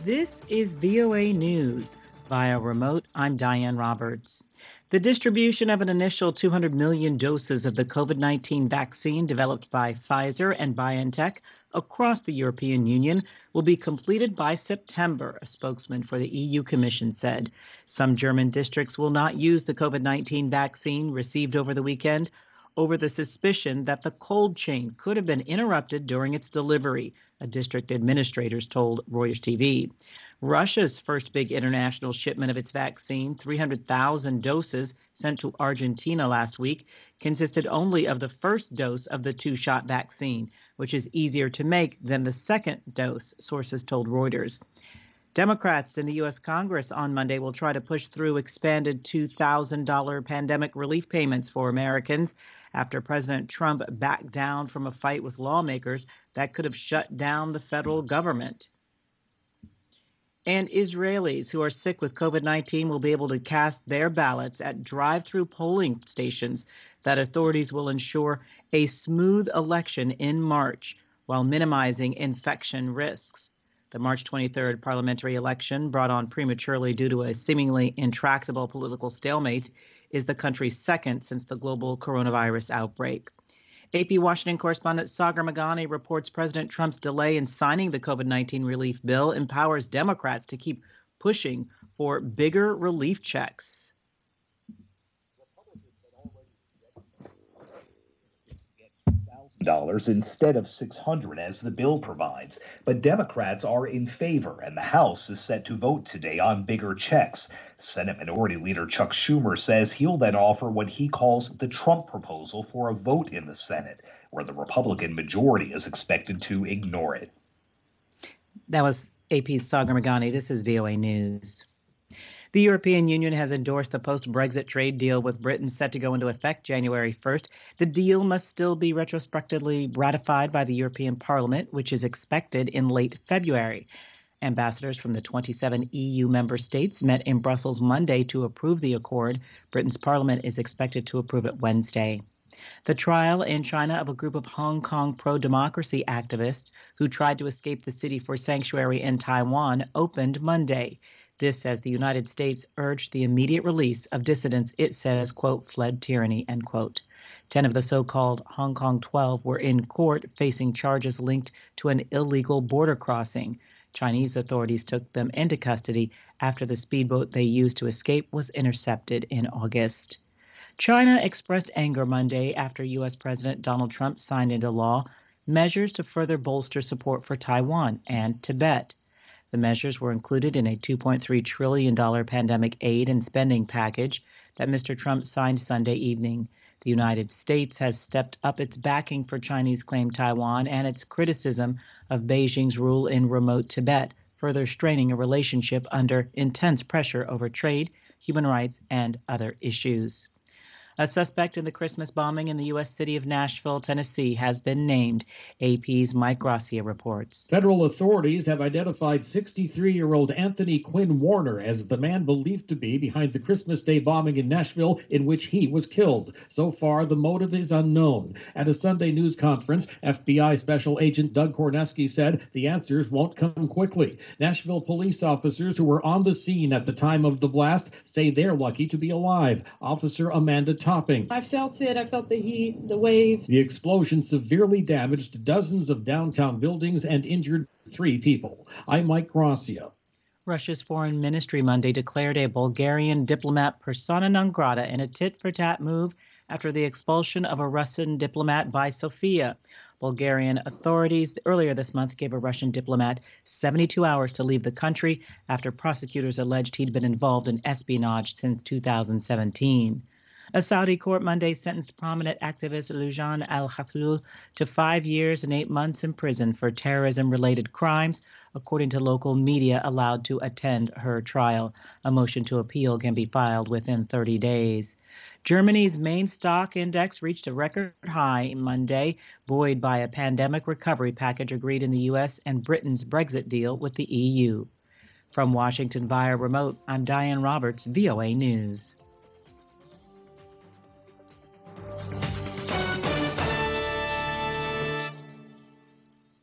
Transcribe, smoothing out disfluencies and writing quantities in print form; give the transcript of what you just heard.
This is VOA News. Via remote, I'm Diane Roberts. The distribution of an initial 200 million doses of the COVID-19 vaccine developed by Pfizer and BioNTech across the European Union will be completed by September, a spokesman for the EU Commission said. Some German districts will not use the COVID-19 vaccine received over the weekend over the suspicion that the cold chain could have been interrupted during its delivery, a district administrators told Reuters TV. Russia's first big international shipment of its vaccine, 300,000 doses sent to Argentina last week, consisted only of the first dose of the two-shot vaccine, which is easier to make than the second dose, sources told Reuters. Democrats in the U.S. Congress on Monday will try to push through expanded $2,000 pandemic relief payments for Americans after President Trump backed down from a fight with lawmakers that could have shut down the federal government. And Israelis who are sick with COVID-19 will be able to cast their ballots at drive-through polling stations that authorities will ensure a smooth election in March while minimizing infection risks. The March 23rd parliamentary election, brought on prematurely due to a seemingly intractable political stalemate, is the country's second since the global coronavirus outbreak. AP Washington correspondent Sagar Meghani reports President Trump's delay in signing the COVID-19 relief bill empowers Democrats to keep pushing for bigger relief checks. Dollars instead of $600 as the bill provides. But Democrats are in favor, and the House is set to vote today on bigger checks. Senate Minority Leader Chuck Schumer says he'll then offer what he calls the Trump proposal for a vote in the Senate, where the Republican majority is expected to ignore it. That was AP's Sagar Meghani. This is VOA News. The European Union has endorsed the post-Brexit trade deal with Britain set to go into effect January 1st. The deal must still be retrospectively ratified by the European Parliament, which is expected in late February. Ambassadors from the 27 EU member states met in Brussels Monday to approve the accord. Britain's parliament is expected to approve it Wednesday. The trial in China of a group of Hong Kong pro-democracy activists who tried to escape the city for sanctuary in Taiwan opened Monday. This as the United States urged the immediate release of dissidents it says, quote, fled tyranny, end quote. 10 of the so-called Hong Kong 12 were in court facing charges linked to an illegal border crossing. Chinese authorities took them into custody after the speedboat they used to escape was intercepted in August. China expressed anger Monday after U.S. President Donald Trump signed into law measures to further bolster support for Taiwan and Tibet. The measures were included in a $2.3 trillion pandemic aid and spending package that Mr. Trump signed Sunday evening. The United States has stepped up its backing for Chinese-claimed Taiwan and its criticism of Beijing's rule in remote Tibet, further straining a relationship under intense pressure over trade, human rights, and other issues. A suspect in the Christmas bombing in the U.S. city of Nashville, Tennessee, has been named. AP's Mike Gracia reports. Federal authorities have identified 63-year-old Anthony Quinn Warner as the man believed to be behind the Christmas Day bombing in Nashville in which he was killed. So far, the motive is unknown. At a Sunday news conference, FBI Special Agent Doug Korneski said the answers won't come quickly. Nashville police officers who were on the scene at the time of the blast say they're lucky to be alive. Officer Amanda Topping. I felt it. I felt the heat, the wave. The explosion severely damaged dozens of downtown buildings and injured 3 people. I'm Mike Gracia. Russia's foreign ministry Monday declared a Bulgarian diplomat persona non grata in a tit-for-tat move after the expulsion of a Russian diplomat by Sofia. Bulgarian authorities earlier this month gave a Russian diplomat 72 hours to leave the country after prosecutors alleged he'd been involved in espionage since 2017. A Saudi court Monday sentenced prominent activist Loujain al-Hathloul to 5 years and 8 months in prison for terrorism-related crimes, according to local media allowed to attend her trial. A motion to appeal can be filed within 30 days. Germany's main stock index reached a record high Monday, buoyed by a pandemic recovery package agreed in the U.S. and Britain's Brexit deal with the EU. From Washington via remote, I'm Diane Roberts, VOA News.